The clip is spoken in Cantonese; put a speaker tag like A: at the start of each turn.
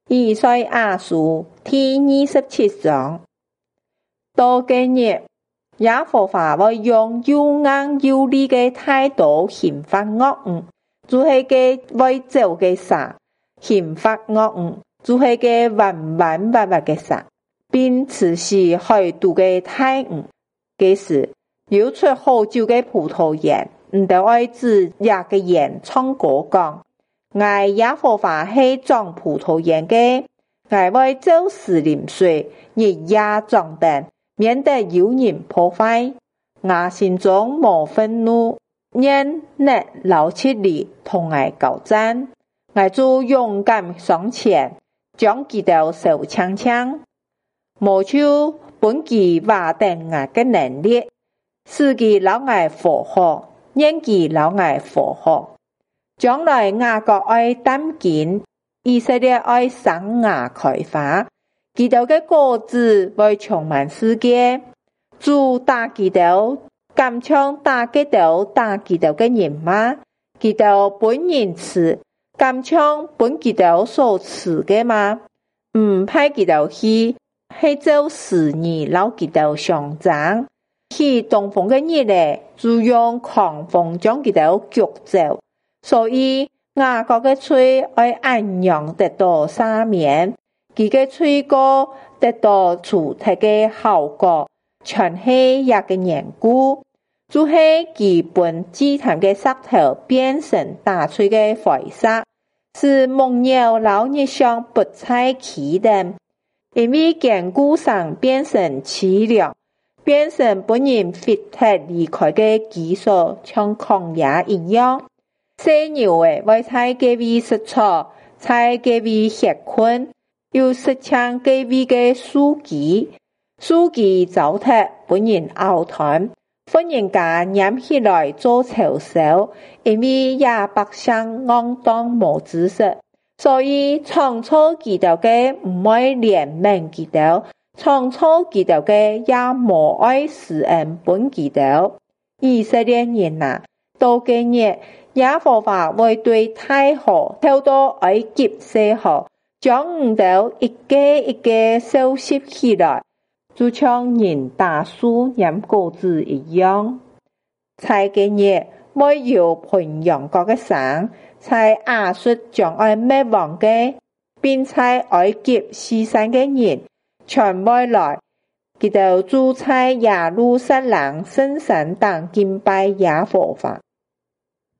A: 以賽亞書第27章。到今日，耶和華會用又硬又利的態度刑罰惡人，就是佢會做嘅事；刑罰惡人，就是佢彎彎歪歪嘅事，並持續海度嘅太陽。這時，流出好酒嘅葡萄園，唔得愛子也嘅園唱歌講：我耶和華係種葡萄園嘅，我會做時淋水，日夜裝燈，免得有人破壞。我心中無憤怒，願能撈起你同我交戰。我就勇敢上前，將佢哋手槍槍，無求本佢瓦定我嘅能力，使佢老愛火候，願佢老愛火候。將來雅各愛擔緊，以色列愛生芽開花，佢哋嘅果子會充滿世界。主打佢哋，敢像打佢哋嘅人嗎？佢哋本人吃，敢像本佢哋所吃嘅嗎？唔派佢哋去，係做使兒老佢哋上漲。去東風嘅日咧，就用狂風將佢哋捲走。所以雅各嘅嘴愛安陽得到赦免，佢嘅嘴角得到除體嘅效果，全係一個緣故，就係佢本祭壇嘅石頭變成打碎嘅灰色，是蒙妖老日上不再起的，因為堅固上變成淒涼，變成本人fit體離開嘅基礎，像曠野一樣。犀牛會在隔壁食草，在隔壁歇困，又食搶隔壁嘅樹枝，樹枝糟蹋本人拗斷，忽然間黏起來做臭手，因為也百姓戇當無知識，所以創造佢哋嘅唔愛憐憫佢哋，創造佢哋嘅也無愛施恩本佢哋。以色列人啊，到今日，耶和華會對大河透到埃及西河，將唔到一個一個收拾起來，就像人打樹飲果子一樣。在今日，沒有培養過嘅省，在亞述將愛滅亡嘅，並在埃及犧牲嘅人，全會來，佢哋住在耶路撒冷聖山當敬拜耶和華。